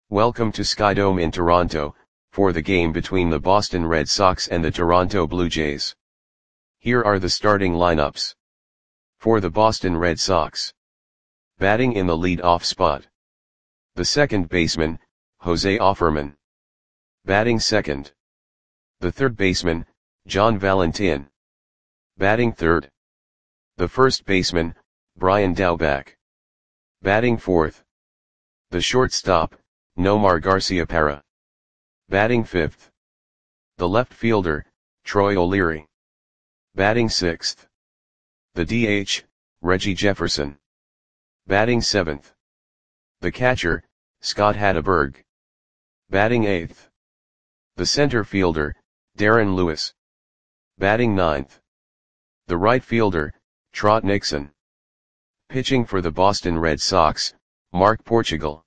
Welcome to Skydome in Toronto, for the game between the Boston Red Sox and the Toronto Blue Jays. Here are the starting lineups. For the Boston Red Sox. Batting in the lead-off spot. The second baseman, Jose Offerman. Batting second. The third baseman, John Valentin. Batting third. The first baseman, Brian Daubach. Batting fourth. The shortstop, Nomar Garciaparra. Batting fifth. The left fielder, Troy O'Leary. Batting sixth. The DH, Reggie Jefferson. Batting seventh. The catcher, Scott Hatteberg. Batting eighth. The center fielder, Darren Lewis. Batting ninth. The right fielder, Trot Nixon. Pitching for the Boston Red Sox, Mark Portugal.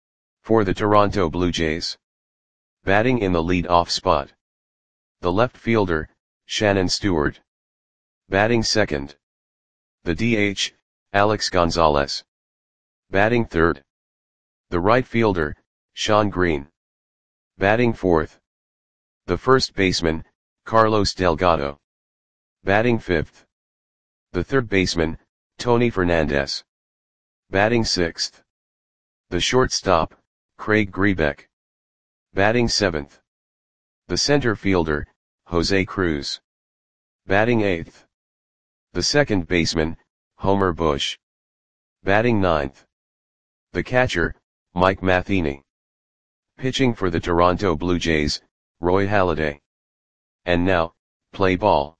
For the Toronto Blue Jays. Batting in the lead-off spot. The left fielder, Shannon Stewart. Batting second. The DH, Alex Gonzalez. Batting third. The right fielder, Shawn Green. Batting fourth. The first baseman, Carlos Delgado. Batting fifth. The third baseman, Tony Fernandez. Batting sixth. The shortstop, Craig Grebeck. Batting seventh. The center fielder, Jose Cruz. Batting eighth. The second baseman, Homer Bush. Batting ninth. The catcher, Mike Matheny. Pitching for the Toronto Blue Jays, Roy Halladay. And now, play ball.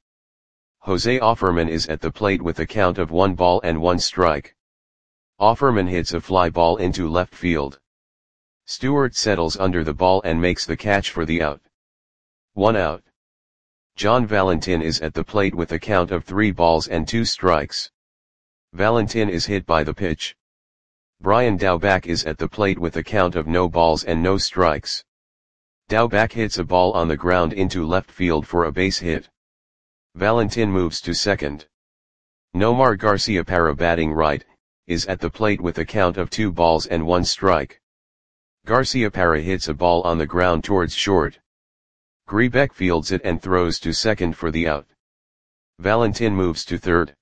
Jose Offerman is at the plate with a count of 1-1 strike. Offerman hits a fly ball into left field. Stewart settles under the ball and makes the catch for the out. 1 out. John Valentin is at the plate with a count of 3-2 strikes. Valentin is hit by the pitch. Brian Daubach is at the plate with a count of no balls and no strikes. Daubach hits a ball on the ground into left field for a base hit. Valentin moves to second. Nomar Garciaparra, batting right, is at the plate with a count of 2-1 strike. Garciaparra hits a ball on the ground towards short. Grebeck fields it and throws to second for the out. Valentin moves to third.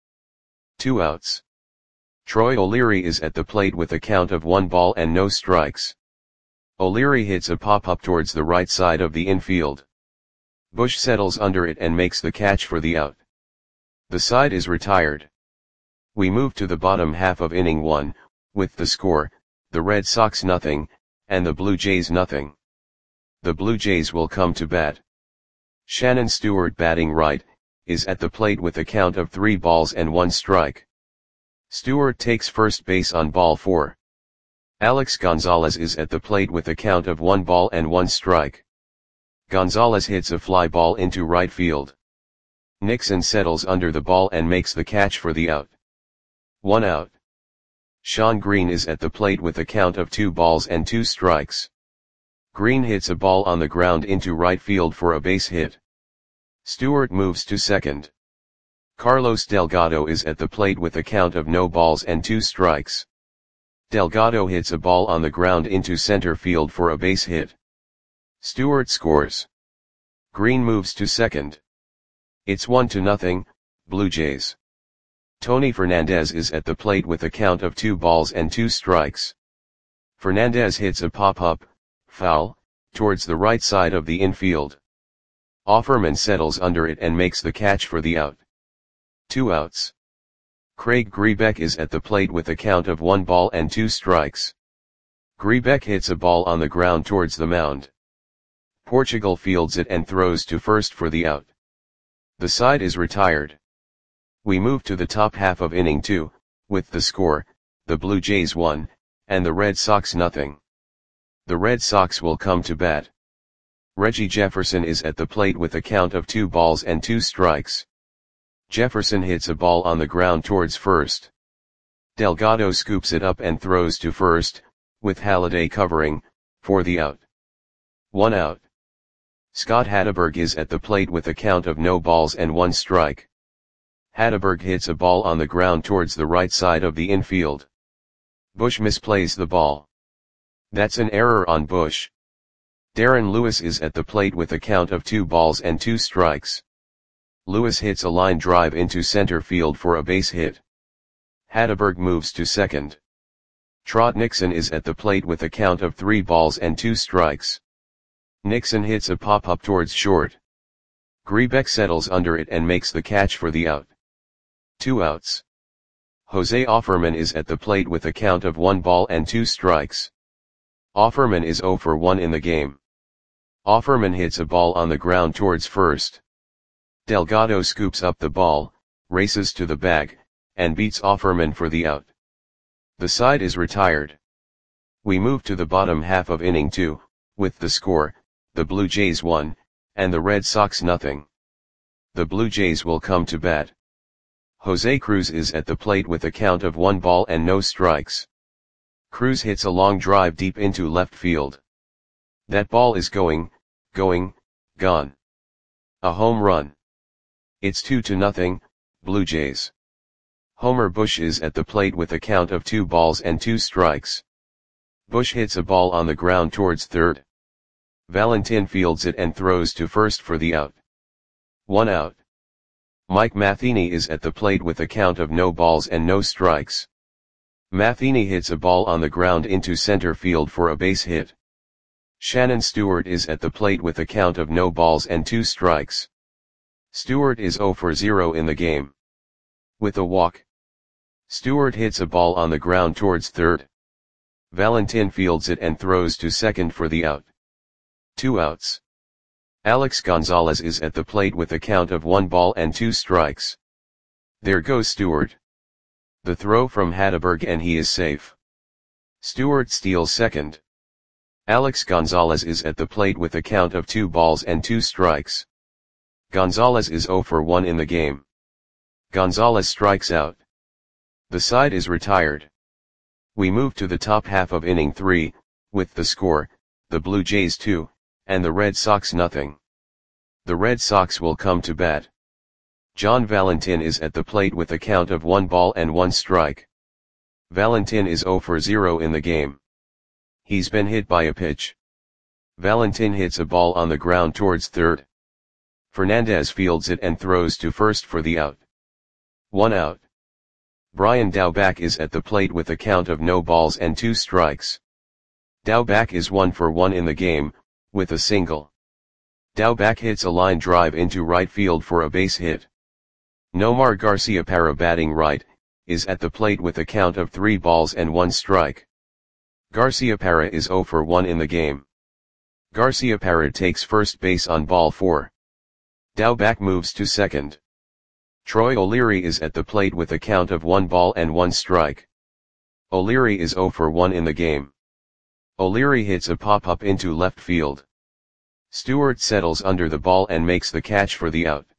2 outs. Troy O'Leary is at the plate with a count of 1 ball and no strikes. O'Leary hits a pop-up towards the right side of the infield. Bush settles under it and makes the catch for the out. The side is retired. We move to the bottom half of inning 1, with the score, the Red Sox 0, and the Blue Jays 0. The Blue Jays will come to bat. Shannon Stewart, batting right, is at the plate with a count of 3-1 strike. Stewart takes first base on ball 4. Alex Gonzalez is at the plate with a count of 1-1 strike. Gonzalez hits a fly ball into right field. Nixon settles under the ball and makes the catch for the out. 1 out. Shawn Green is at the plate with a count of 2-2 strikes. Green hits a ball on the ground into right field for a base hit. Stewart moves to second. Carlos Delgado is at the plate with a count of no balls and 2 strikes. Delgado hits a ball on the ground into center field for a base hit. Stewart scores. Green moves to second. It's 1-0, Blue Jays. Tony Fernandez is at the plate with a count of 2-2 strikes. Fernandez hits a pop-up, foul, towards the right side of the infield. Offerman settles under it and makes the catch for the out. 2 outs. Craig Grebeck is at the plate with a count of 1-2 strikes. Grebeck hits a ball on the ground towards the mound. Portugal fields it and throws to first for the out. The side is retired. We move to the top half of inning 2, with the score, the Blue Jays 1, and the Red Sox 0. The Red Sox will come to bat. Reggie Jefferson is at the plate with a count of 2-2 strikes. Jefferson hits a ball on the ground towards first. Delgado scoops it up and throws to first, with Halladay covering, for the out. 1 out. Scott Hatteberg is at the plate with a count of no balls and 1 strike. Hatteberg hits a ball on the ground towards the right side of the infield. Bush misplays the ball. That's an error on Bush. Darren Lewis is at the plate with a count of 2 balls and 2 strikes. Lewis hits a line drive into center field for a base hit. Hatteberg moves to second. Trot Nixon is at the plate with a count of 3 balls and 2 strikes. Nixon hits a pop-up towards short. Grebeck settles under it and makes the catch for the out. 2 outs. Jose Offerman is at the plate with a count of 1 ball and 2 strikes. Offerman is 0 for 1 in the game. Offerman hits a ball on the ground towards first. Delgado scoops up the ball, races to the bag, and beats Offerman for the out. The side is retired. We move to the bottom half of inning 2, with the score, the Blue Jays 1, and the Red Sox nothing. The Blue Jays will come to bat. Jose Cruz is at the plate with a count of 1 ball and no strikes. Cruz hits a long drive deep into left field. That ball is gone. A home run. It's 2-0, Blue Jays. Homer Bush is at the plate with a count of 2 balls and 2 strikes. Bush hits a ball on the ground towards third. Valentin fields it and throws to first for the out. 1 out. Mike Matheny is at the plate with a count of no balls and no strikes. Matheny hits a ball on the ground into center field for a base hit. Shannon Stewart is at the plate with a count of no balls and 2 strikes. Stewart is 0 for 0 in the game. With a walk. Stewart hits a ball on the ground towards third. Valentin fields it and throws to second for the out. 2 outs. Alex Gonzalez is at the plate with a count of 1 ball and 2 strikes. There goes Stewart. The throw from Hatteberg and he is safe. Stewart steals second. Alex Gonzalez is at the plate with a count of 2 balls and 2 strikes. Gonzalez is 0 for 1 in the game. Gonzalez strikes out. The side is retired. We move to the top half of inning 3, with the score, the Blue Jays 2, and the Red Sox nothing. The Red Sox will come to bat. John Valentin is at the plate with a count of 1 ball and 1 strike. Valentin is 0 for 0 in the game. He's been hit by a pitch. Valentin hits a ball on the ground towards third. Fernandez fields it and throws to first for the out. 1 out. Brian Daubach is at the plate with a count of no balls and 2 strikes. Daubach is 1 for 1 in the game, with a single. Daubach hits a line drive into right field for a base hit. Nomar Garciaparra batting right, is at the plate with a count of 3 balls and 1 strike. Garciaparra is 0 for 1 in the game. Garciaparra takes first base on ball 4. Daubach moves to second. Troy O'Leary is at the plate with a count of 1 ball and 1 strike. O'Leary is 0 for 1 in the game. O'Leary hits a pop-up into left field. Stewart settles under the ball and makes the catch for the out.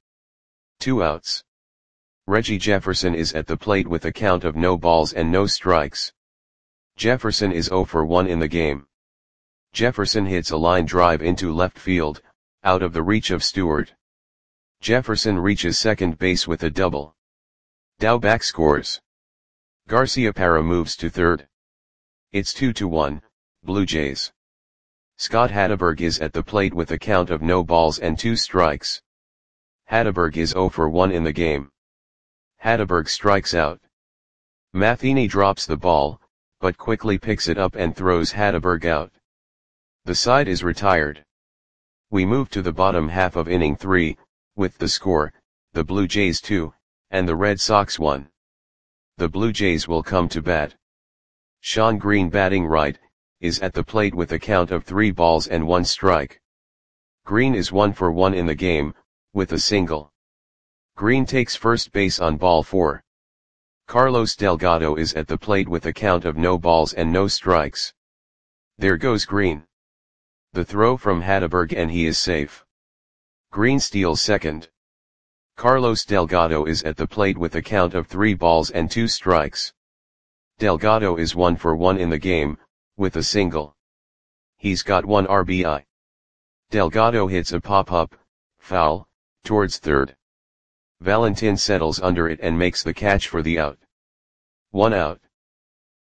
2 outs. Reggie Jefferson is at the plate with a count of no balls and no strikes. Jefferson is 0 for 1 in the game. Jefferson hits a line drive into left field, out of the reach of Stewart. Jefferson reaches second base with a double. Daubach scores. Garciaparra moves to third. It's 2-1, Blue Jays. Scott Hatteberg is at the plate with a count of no balls and 2 strikes. Hatteberg is 0 for 1 in the game. Hatteberg strikes out. Matheny drops the ball, but quickly picks it up and throws Hatteberg out. The side is retired. We move to the bottom half of inning 3, with the score, the Blue Jays 2, and the Red Sox 1. The Blue Jays will come to bat. Sean Green batting right, is at the plate with a count of 3 balls and 1 strike. Green is 1 for 1 in the game, with a single. Green takes first base on ball 4. Carlos Delgado is at the plate with a count of no balls and no strikes. There goes Green. The throw from Hatteberg and he is safe. Green steals second. Carlos Delgado is at the plate with a count of 3 balls and 2 strikes. Delgado is 1 for 1 in the game, with a single. He's got 1 RBI. Delgado hits a pop-up, foul, towards third. Valentin settles under it and makes the catch for the out. 1 out.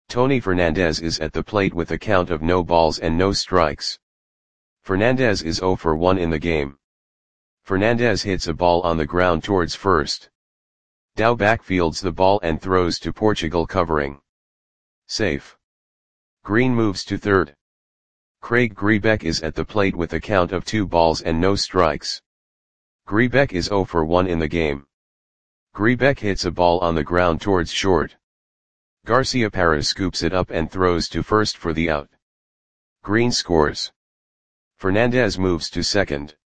Tony Fernandez is at the plate with a count of no balls and no strikes. Fernandez is 0 for 1 in the game. Fernandez hits a ball on the ground towards first. Dow backfields the ball and throws to Portugal covering. Safe. Green moves to third. Craig Grebeck is at the plate with a count of 2 balls and no strikes. Grebeck is 0 for 1 in the game. Grebeck hits a ball on the ground towards short. Garcia Perez scoops it up and throws to first for the out. Green scores. Fernandez moves to second.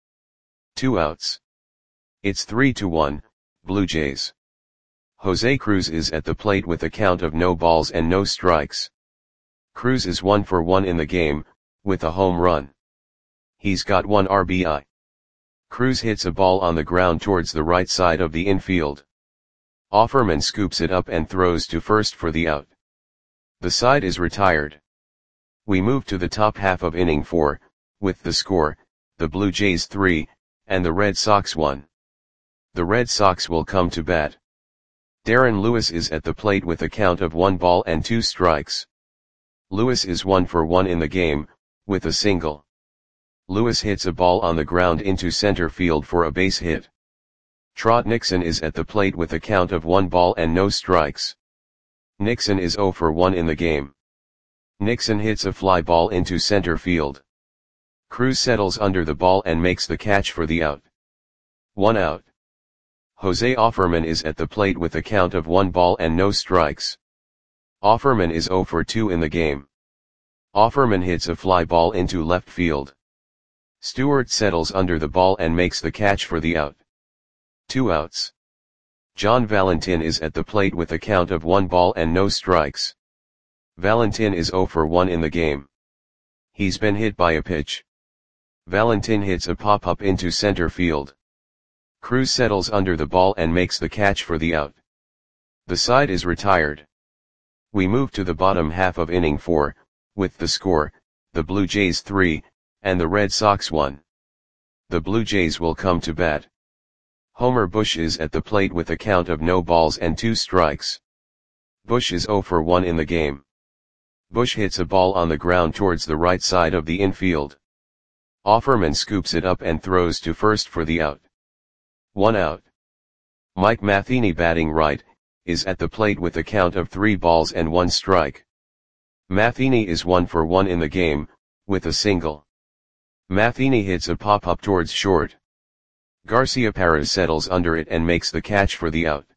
2 outs. It's 3-1, Blue Jays. Jose Cruz is at the plate with a count of no balls and no strikes. Cruz is 1 for 1 in the game, with a home run. He's got 1 RBI. Cruz hits a ball on the ground towards the right side of the infield. Offerman scoops it up and throws to first for the out. The side is retired. We move to the top half of inning 4, with the score, the Blue Jays 3, and the Red Sox 1. The Red Sox will come to bat. Darren Lewis is at the plate with a count of 1 ball and 2 strikes. Lewis is 1 for 1 in the game, with a single. Lewis hits a ball on the ground into center field for a base hit. Trot Nixon is at the plate with a count of 1 ball and no strikes. Nixon is 0 for 1 in the game. Nixon hits a fly ball into center field. Cruz settles under the ball and makes the catch for the out. 1 out. Jose Offerman is at the plate with a count of 1 ball and no strikes. Offerman is 0 for 2 in the game. Offerman hits a fly ball into left field. Stewart settles under the ball and makes the catch for the out. 2 outs. John Valentin is at the plate with a count of 1 ball and no strikes. Valentin is 0 for 1 in the game. He's been hit by a pitch. Valentin hits a pop-up into center field. Cruz settles under the ball and makes the catch for the out. The side is retired. We move to the bottom half of inning 4, with the score, the Blue Jays 3, and the Red Sox 1. The Blue Jays will come to bat. Homer Bush is at the plate with a count of no balls and 2 strikes. Bush is 0 for 1 in the game. Bush hits a ball on the ground towards the right side of the infield. Offerman scoops it up and throws to first for the out. 1 out. Mike Matheny, batting right, is at the plate with a count of 3 balls and 1 strike. Matheny is 1 for 1 in the game, with a single. Matheny hits a pop-up towards short. Garcia Perez settles under it and makes the catch for the out.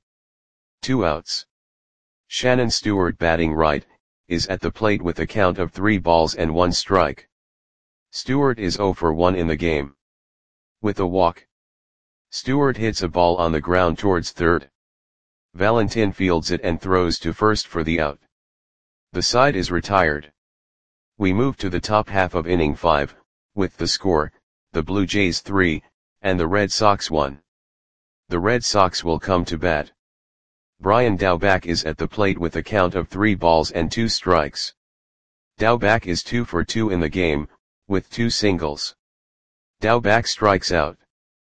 2 outs. Shannon Stewart, batting right, is at the plate with a count of 3 balls and 1 strike. Stewart is 0 for 1 in the game. With a walk. Stewart hits a ball on the ground towards third. Valentin fields it and throws to first for the out. The side is retired. We move to the top half of inning 5, with the score, the Blue Jays 3, and the Red Sox 1. The Red Sox will come to bat. Brian Daubach is at the plate with a count of 3 balls and 2 strikes. Daubach is 2 for 2 in the game, with 2 singles. Daubach strikes out.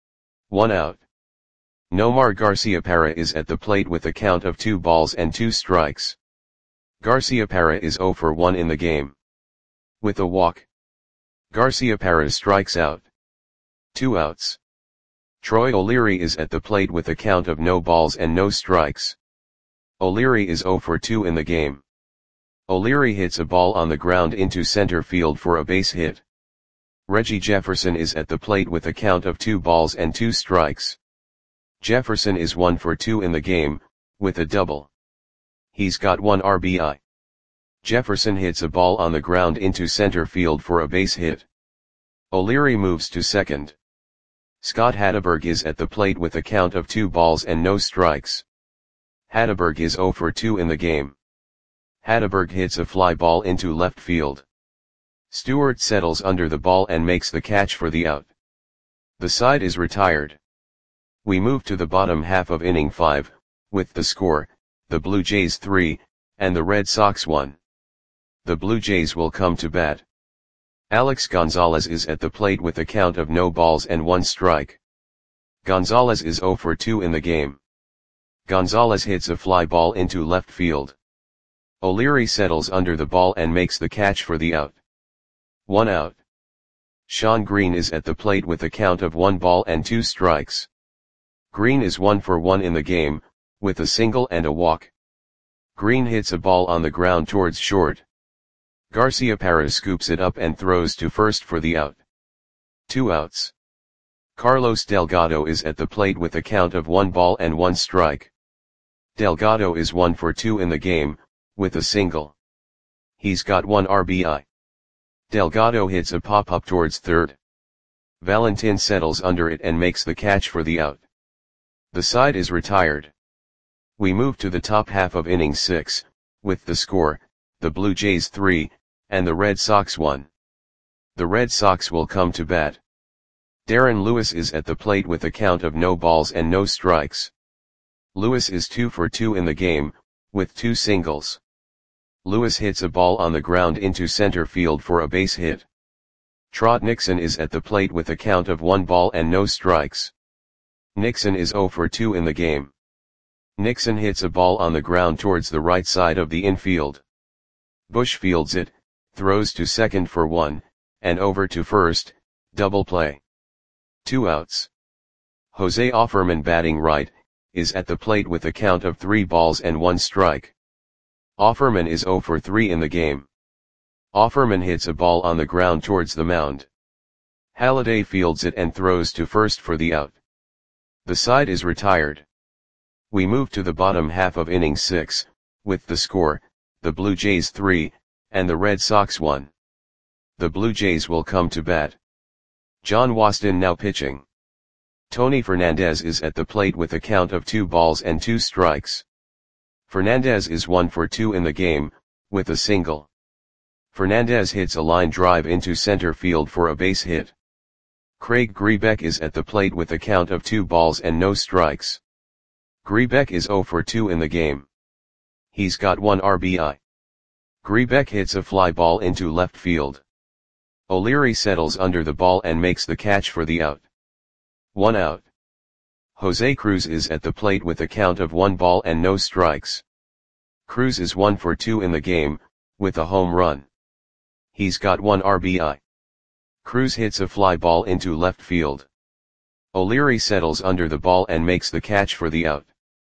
1 out. Nomar Garciaparra is at the plate with a count of 2 balls and 2 strikes. Garciaparra is 0 for 1 in the game. With a walk. Garciaparra strikes out. 2 outs. Troy O'Leary is at the plate with a count of no balls and no strikes. O'Leary is 0 for 2 in the game. O'Leary hits a ball on the ground into center field for a base hit. Reggie Jefferson is at the plate with a count of 2 balls and 2 strikes. Jefferson is 1 for 2 in the game, with a double. He's got 1 RBI. Jefferson hits a ball on the ground into center field for a base hit. O'Leary moves to second. Scott Hatteberg is at the plate with a count of 2 balls and no strikes. Hatteberg is 0 for 2 in the game. Hatteberg hits a fly ball into left field. Stewart settles under the ball and makes the catch for the out. The side is retired. We move to the bottom half of inning 5, with the score, the Blue Jays 3, and the Red Sox 1. The Blue Jays will come to bat. Alex Gonzalez is at the plate with a count of no balls and 1 strike. Gonzalez is 0 for 2 in the game. Gonzalez hits a fly ball into left field. O'Leary settles under the ball and makes the catch for the out. 1 out. Shawn Green is at the plate with a count of 1 ball and 2 strikes. Green is 1 for 1 in the game, with a single and a walk. Green hits a ball on the ground towards short. Garciaparra scoops it up and throws to first for the out. 2 outs. Carlos Delgado is at the plate with a count of 1 ball and 1 strike. Delgado is 1 for 2 in the game, with a single. He's got 1 RBI. Delgado hits a pop-up towards third. Valentin settles under it and makes the catch for the out. The side is retired. We move to the top half of inning 6, with the score, the Blue Jays 3, and the Red Sox 1. The Red Sox will come to bat. Darren Lewis is at the plate with a count of no balls and no strikes. Lewis is 2 for 2 in the game, with 2 singles. Lewis hits a ball on the ground into center field for a base hit. Trot Nixon is at the plate with a count of 1 ball and no strikes. Nixon is 0 for 2 in the game. Nixon hits a ball on the ground towards the right side of the infield. Bush fields it, throws to second for 1, and over to first, double play. 2 outs. Jose Offerman, batting right, is at the plate with a count of 3 balls and 1 strike. Offerman is 0 for 3 in the game. Offerman hits a ball on the ground towards the mound. Halladay fields it and throws to first for the out. The side is retired. We move to the bottom half of inning 6, with the score, the Blue Jays 3, and the Red Sox 1. The Blue Jays will come to bat. John Waston now pitching. Tony Fernandez is at the plate with a count of 2 balls and 2 strikes. Fernandez is 1 for 2 in the game, with a single. Fernandez hits a line drive into center field for a base hit. Craig Grebeck is at the plate with a count of 2 balls and no strikes. Grebeck is 0 for 2 in the game. He's got 1 RBI. Grebeck hits a fly ball into left field. O'Leary settles under the ball and makes the catch for the out. 1 out. Jose Cruz is at the plate with a count of 1 ball and no strikes. Cruz is 1 for 2 in the game, with a home run. He's got 1 RBI. Cruz hits a fly ball into left field. O'Leary settles under the ball and makes the catch for the out.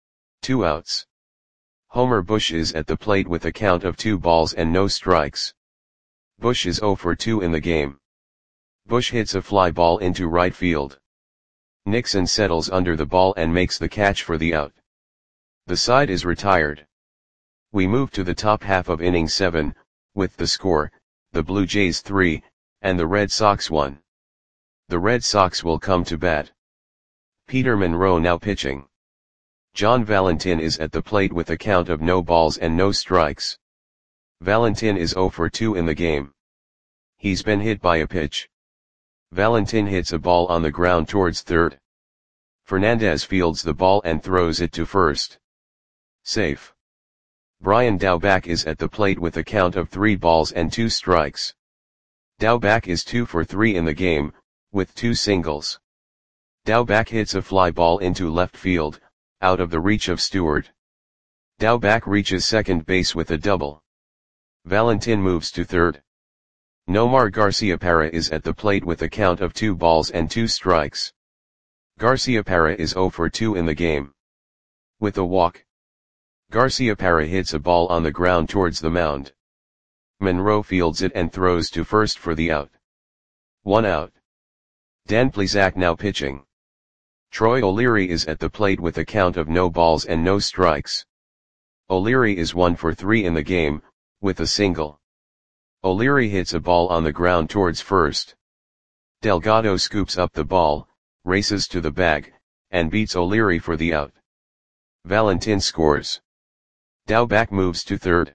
2 outs. Homer Bush is at the plate with a count of 2 balls and no strikes. Bush is 0 for 2 in the game. Bush hits a fly ball into right field. Nixon settles under the ball and makes the catch for the out. The side is retired. We move to the top half of inning 7, with the score, the Blue Jays 3, and the Red Sox 1. The Red Sox will come to bat. Peter Monroe now pitching. John Valentin is at the plate with a count of no balls and no strikes. Valentin is 0 for 2 in the game. He's been hit by a pitch. Valentin hits a ball on the ground towards third. Fernandez fields the ball and throws it to first. Safe. Brian Daubach is at the plate with a count of 3 balls and 2 strikes. Daubach is 2 for 3 in the game, with 2 singles. Daubach hits a fly ball into left field, out of the reach of Stewart. Daubach reaches second base with a double. Valentin moves to third. Nomar Garciaparra is at the plate with a count of 2 balls and 2 strikes. Garciaparra is 0 for 2 in the game. With a walk. Garciaparra hits a ball on the ground towards the mound. Monroe fields it and throws to first for the out. 1 out. Dan Plesac now pitching. Troy O'Leary is at the plate with a count of no balls and no strikes. O'Leary is 1 for 3 in the game, with a single. O'Leary hits a ball on the ground towards first. Delgado scoops up the ball, races to the bag, and beats O'Leary for the out. Valentin scores. Daubach moves to third.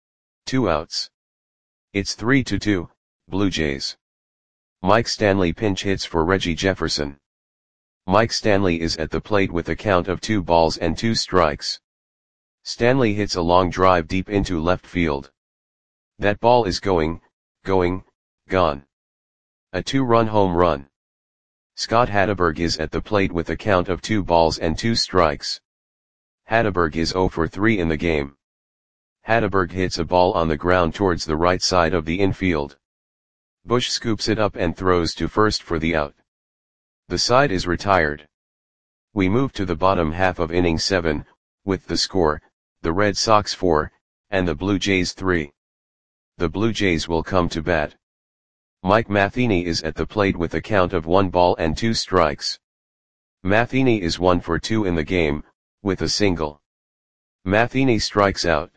2 outs. It's 3-2, Blue Jays. Mike Stanley pinch hits for Reggie Jefferson. Mike Stanley is at the plate with a count of 2 balls and 2 strikes. Stanley hits a long drive deep into left field. That ball is gone. A 2-run home run. Scott Hatteberg is at the plate with a count of 2 balls and 2 strikes. Hatteberg is 0 for 3 in the game. Hatteberg hits a ball on the ground towards the right side of the infield. Bush scoops it up and throws to first for the out. The side is retired. We move to the bottom half of inning 7, with the score, the Red Sox 4, and the Blue Jays 3. The Blue Jays will come to bat. Mike Matheny is at the plate with a count of 1 ball and 2 strikes. Matheny is 1 for 2 in the game, with a single. Matheny strikes out.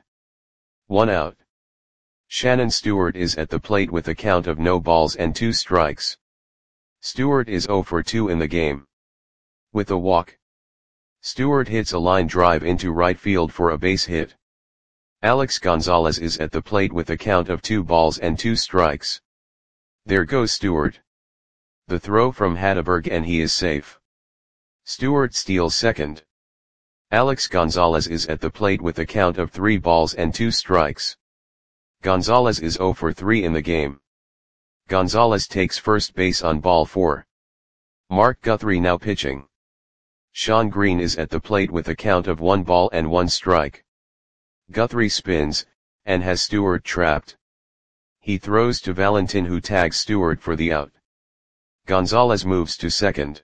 1 out. Shannon Stewart is at the plate with a count of no balls and 2 strikes. Stewart is 0 for 2 in the game. With a walk. Stewart hits a line drive into right field for a base hit. Alex Gonzalez is at the plate with a count of 2 balls and 2 strikes. There goes Stewart. The throw from Hatteberg and he is safe. Stewart steals second. Alex Gonzalez is at the plate with a count of 3 balls and 2 strikes. Gonzalez is 0 for 3 in the game. Gonzalez takes first base on ball 4. Mark Guthrie now pitching. Sean Green is at the plate with a count of 1 ball and 1 strike. Guthrie spins, and has Stewart trapped. He throws to Valentin who tags Stewart for the out. Gonzalez moves to second.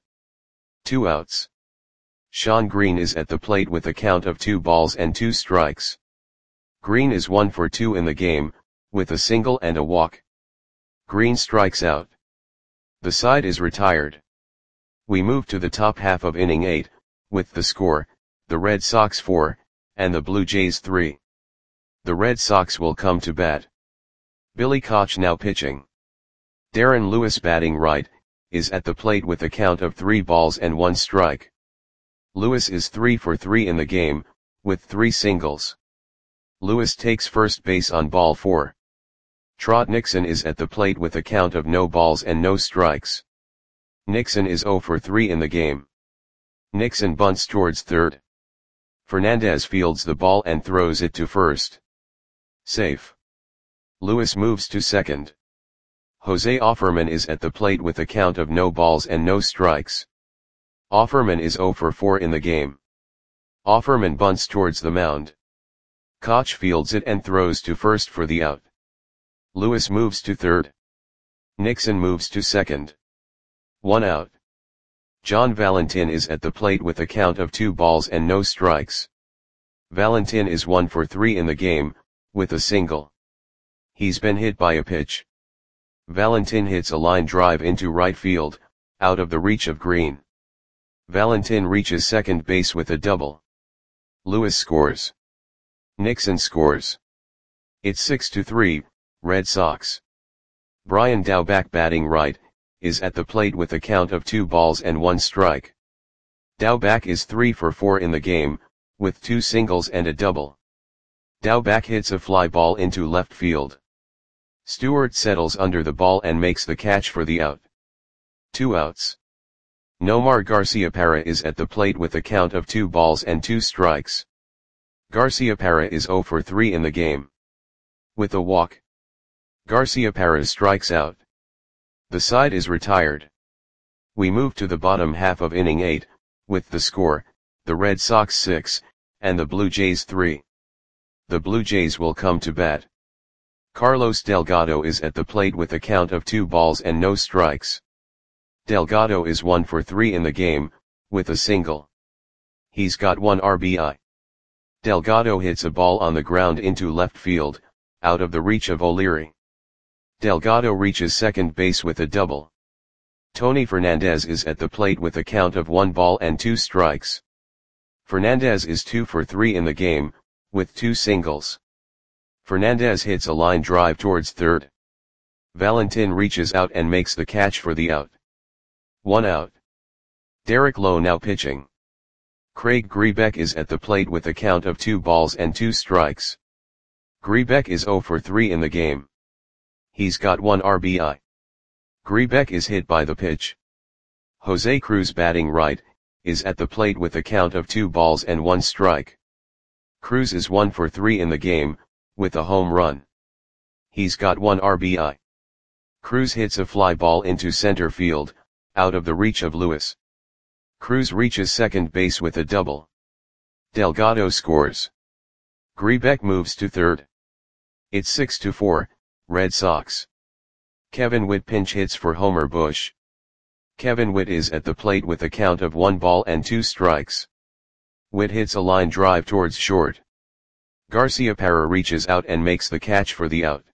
2 outs. Sean Green is at the plate with a count of 2 balls and 2 strikes. Green is 1 for 2 in the game, with a single and a walk. Green strikes out. The side is retired. We move to the top half of inning 8, with the score, the Red Sox 4, and the Blue Jays 3. The Red Sox will come to bat. Billy Koch now pitching. Darren Lewis batting right, is at the plate with a count of 3 balls and 1 strike. Lewis is 3 for 3 in the game, with 3 singles. Lewis takes first base on ball 4. Trot Nixon is at the plate with a count of no balls and no strikes. Nixon is 0 for 3 in the game. Nixon bunts towards third. Fernandez fields the ball and throws it to first. Safe. Lewis moves to second. Jose Offerman is at the plate with a count of no balls and no strikes. Offerman is 0 for 4 in the game. Offerman bunts towards the mound. Koch fields it and throws to first for the out. Lewis moves to third. Nixon moves to second. 1 out. John Valentin is at the plate with a count of 2 balls and no strikes. Valentin is 1 for 3 in the game, with a single. He's been hit by a pitch. Valentin hits a line drive into right field, out of the reach of Green. Valentin reaches second base with a double. Lewis scores. Nixon scores. It's 6-3, Red Sox. Brian Daubach batting right, is at the plate with a count of 2 balls and 1 strike. Daubach is 3 for 4 in the game, with 2 singles and a double. Daubach hits a fly ball into left field. Stewart settles under the ball and makes the catch for the out. 2 outs. Nomar Garciaparra is at the plate with a count of 2 balls and 2 strikes. Garciaparra is 0 for 3 in the game. With a walk. Garciaparra strikes out. The side is retired. We move to the bottom half of inning 8, with the score, the Red Sox 6, and the Blue Jays 3. The Blue Jays will come to bat. Carlos Delgado is at the plate with a count of 2 balls and no strikes. Delgado is 1 for 3 in the game, with a single. He's got 1 RBI. Delgado hits a ball on the ground into left field, out of the reach of O'Leary. Delgado reaches second base with a double. Tony Fernandez is at the plate with a count of 1 ball and 2 strikes. Fernandez is 2 for 3 in the game, with 2 singles. Fernandez hits a line drive towards third. Valentin reaches out and makes the catch for the out. 1 out. Derek Lowe now pitching. Craig Grebeck is at the plate with a count of 2 balls and 2 strikes. Grebeck is 0 for 3 in the game. He's got 1 RBI. Grebeck is hit by the pitch. Jose Cruz batting right, is at the plate with a count of 2 balls and 1 strike. Cruz is 1 for 3 in the game, with a home run. He's got 1 RBI. Cruz hits a fly ball into center field, out of the reach of Lewis. Cruz reaches second base with a double. Delgado scores. Grebeck moves to third. It's 6-4, Red Sox. Kevin Witt pinch hits for Homer Bush. Kevin Witt is at the plate with a count of 1 ball and 2 strikes. Witt hits a line drive towards short. Garciaparra reaches out and makes the catch for the out.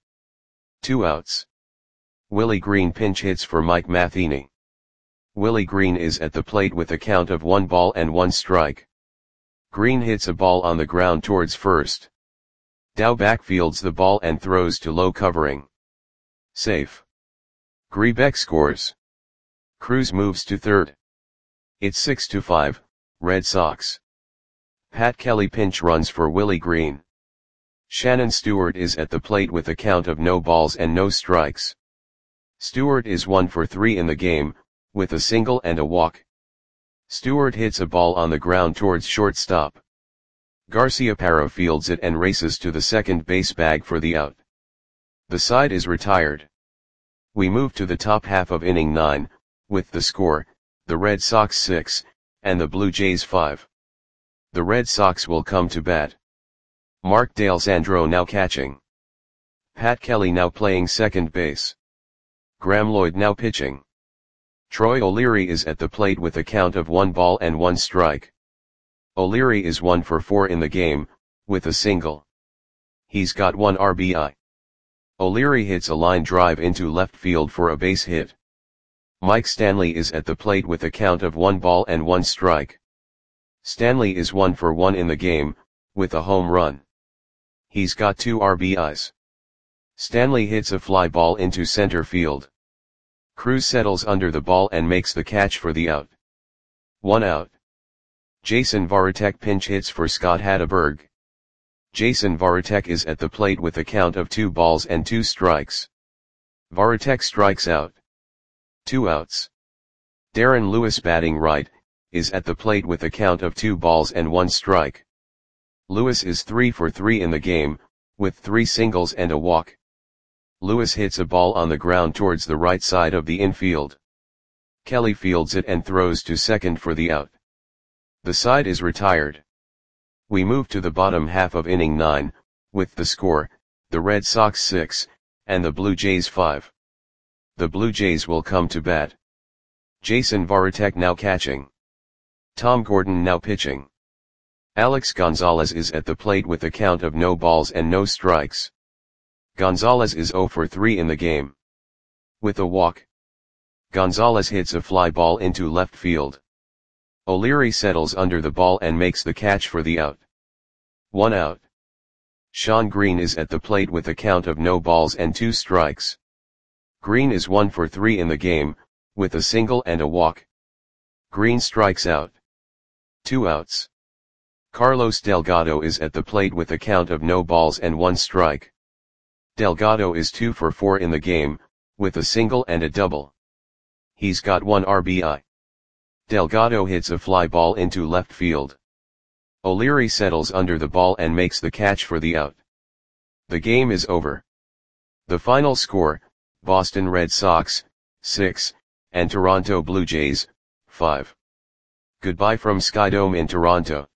2 outs. Willie Green pinch hits for Mike Matheny. Willie Green is at the plate with a count of 1 ball and 1 strike. Green hits a ball on the ground towards first. Dow backfields the ball and throws to low covering. Safe. Grebeck scores. Cruz moves to third. It's 6-5, Red Sox. Pat Kelly pinch runs for Willie Green. Shannon Stewart is at the plate with a count of no balls and no strikes. Stewart is 1 for 3 in the game, with a single and a walk. Stewart hits a ball on the ground towards shortstop. Garciaparra fields it and races to the second base bag for the out. The side is retired. We move to the top half of inning 9, with the score, the Red Sox 6, and the Blue Jays 5. The Red Sox will come to bat. Mark D'Alessandro now catching. Pat Kelly now playing second base. Graeme Lloyd now pitching. Troy O'Leary is at the plate with a count of 1 ball and 1 strike. O'Leary is 1 for 4 in the game, with a single. He's got 1 RBI. O'Leary hits a line drive into left field for a base hit. Mike Stanley is at the plate with a count of 1 ball and 1 strike. Stanley is 1 for 1 in the game, with a home run. He's got 2 RBIs. Stanley hits a fly ball into center field. Cruz settles under the ball and makes the catch for the out. 1 out. Jason Varitek pinch hits for Scott Hatteberg. Jason Varitek is at the plate with a count of 2 balls and 2 strikes. Varitek strikes out. 2 outs. Darren Lewis batting right, is at the plate with a count of 2 balls and 1 strike. Lewis is 3 for 3 in the game, with 3 singles and a walk. Lewis hits a ball on the ground towards the right side of the infield. Kelly fields it and throws to second for the out. The side is retired. We move to the bottom half of inning 9, with the score, the Red Sox 6, and the Blue Jays 5. The Blue Jays will come to bat. Jason Varitek now catching. Tom Gordon now pitching. Alex Gonzalez is at the plate with a count of no balls and no strikes. Gonzalez is 0 for 3 in the game. With a walk. Gonzalez hits a fly ball into left field. O'Leary settles under the ball and makes the catch for the out. 1 out. Sean Green is at the plate with a count of no balls and 2 strikes. Green is 1 for 3 in the game, with a single and a walk. Green strikes out. 2 outs. Carlos Delgado is at the plate with a count of no balls and 1 strike. Delgado is 2 for 4 in the game, with a single and a double. He's got 1 RBI. Delgado hits a fly ball into left field. O'Leary settles under the ball and makes the catch for the out. The game is over. The final score, Boston Red Sox, 6, and Toronto Blue Jays, 5. Goodbye from Skydome in Toronto.